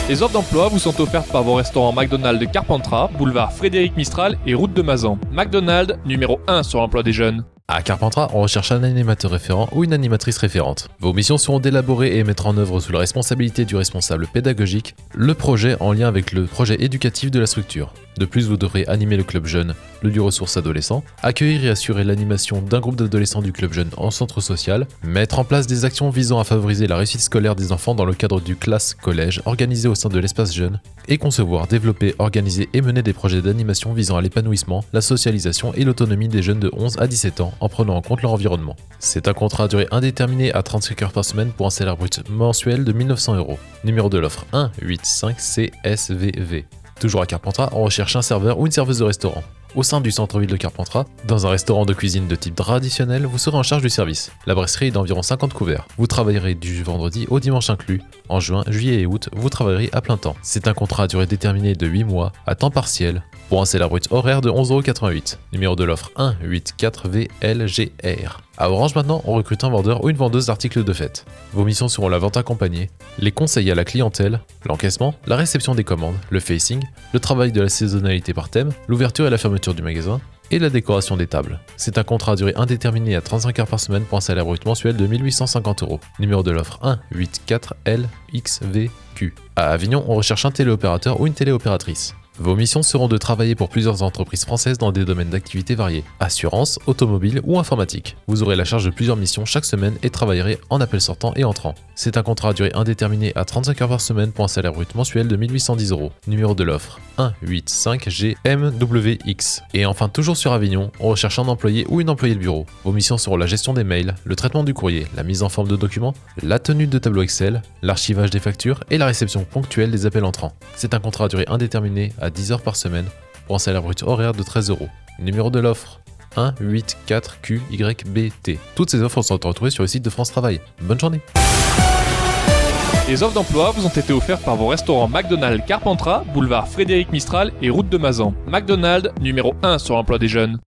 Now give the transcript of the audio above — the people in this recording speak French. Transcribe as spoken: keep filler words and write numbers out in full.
Les offres d'emploi vous sont offertes par vos restaurants McDonald's de Carpentras, boulevard Frédéric Mistral et route de Mazan. McDonald's, numéro un sur l'emploi des jeunes. À Carpentras, on recherche un animateur référent ou une animatrice référente. Vos missions seront d'élaborer et mettre en œuvre sous la responsabilité du responsable pédagogique le projet en lien avec le projet éducatif de la structure. De plus, vous devrez animer le club jeune, le du ressources adolescents, accueillir et assurer l'animation d'un groupe d'adolescents du club jeune en centre social, mettre en place des actions visant à favoriser la réussite scolaire des enfants dans le cadre du classe-collège organisé au sein de l'espace jeune, et concevoir, développer, organiser et mener des projets d'animation visant à l'épanouissement, la socialisation et l'autonomie des jeunes de onze à dix-sept ans en prenant en compte leur environnement. C'est un contrat à durée indéterminée à trente-cinq heures par semaine pour un salaire brut mensuel de mille neuf cents euros. Numéro de l'offre un huit cinq C S V V. Toujours à Carpentras, on recherche un serveur ou une serveuse de restaurant. Au sein du centre-ville de Carpentras, dans un restaurant de cuisine de type traditionnel, vous serez en charge du service. La brasserie est d'environ cinquante couverts. Vous travaillerez du vendredi au dimanche inclus. En juin, juillet et août, vous travaillerez à plein temps. C'est un contrat à durée déterminée de huit mois, à temps partiel, pour un salaire brut horaire de onze euros quatre-vingt-huit. Numéro de l'offre un huit quatre V L G R. À Orange maintenant, on recrute un vendeur ou une vendeuse d'articles de fête. Vos missions seront la vente accompagnée, les conseils à la clientèle, l'encaissement, la réception des commandes, le facing, le travail de la saisonnalité par thème, l'ouverture et la fermeture du magasin, et la décoration des tables. C'est un contrat à durée indéterminée à trente-cinq heures par semaine pour un salaire brut mensuel de mille huit cent cinquante euros. Numéro de l'offre un huit quatre L X V Q. À Avignon, on recherche un téléopérateur ou une téléopératrice. Vos missions seront de travailler pour plusieurs entreprises françaises dans des domaines d'activité variés, assurance, automobile ou informatique. Vous aurez la charge de plusieurs missions chaque semaine et travaillerez en appel sortant et entrant. C'est un contrat à durée indéterminée à trente-cinq heures par semaine pour un salaire brut mensuel de mille huit cent dix euros. Numéro de l'offre un huit cinq G M W X. Et enfin, toujours sur Avignon, on recherche un employé ou une employée de bureau. Vos missions seront la gestion des mails, le traitement du courrier, la mise en forme de documents, la tenue de tableaux Excel, l'archivage des factures et la réception ponctuelle des appels entrants. C'est un contrat à durée indéterminée à dix heures par semaine pour un salaire brut horaire de treize euros. Numéro de l'offre un huit quatre Q Y B T. Toutes ces offres sont retrouvées sur le site de France Travail. Bonne journée. Les offres d'emploi vous ont été offertes par vos restaurants McDonald's Carpentras, boulevard Frédéric Mistral et route de Mazan. McDonald's, numéro un sur l'emploi des jeunes.